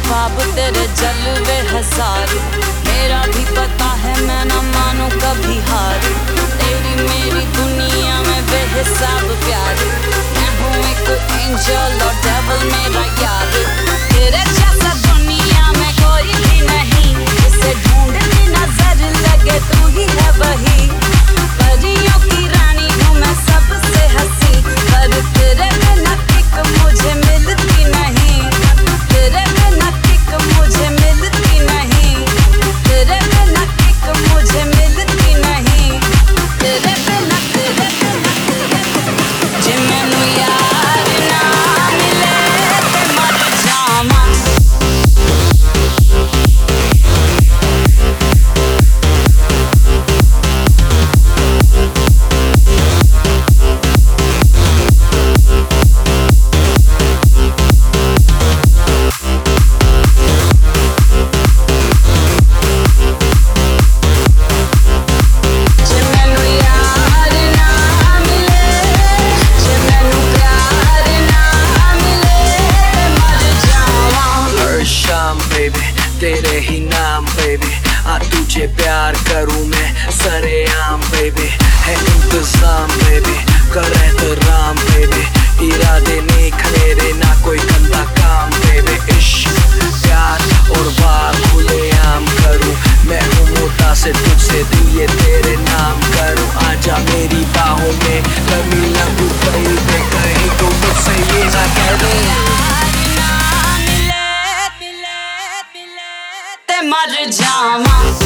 ख्वाब तेरे जलवे हजार, मेरा भी पता है मैं ना मानू कभी हार। तेरी मेरी दुनिया में बेहिसाब प्यार, मैं हूँ एक एंजल और डेविल मेरा यार। तेरे जैसा दुनिया में कोई भी नहीं, जिसे ढूंढनी नजर लगे तू ही है वही। परियों की रानी हूँ मैं सबसे हंसी, पर तेरे बिना किक मुझे मिलती नहीं। तेरे बिना किक मुझे मिलती नहीं। तेरे बिना किक मुझे मिलती नहीं। तेरे बिना जे मैनू यार ना मिले ते मर जावां। तेरे ही नाम बेबी, तुझे प्यार करूं मैं सरेआम बेबी। है इंतजाम बेबी, कर एहतराम बेबी, इरादे नेक मेरे ना कोई गंदा काम बेबी। इश्क प्यार और वार खुलेआम करूं, मैं हूँ मोटा से तुझसे दिल ये तेरे नाम करूं। आजा मेरी बाहों में कभी लगू कहीं पे, कहीं तो मुझसे ये ना कह दे मर जावां।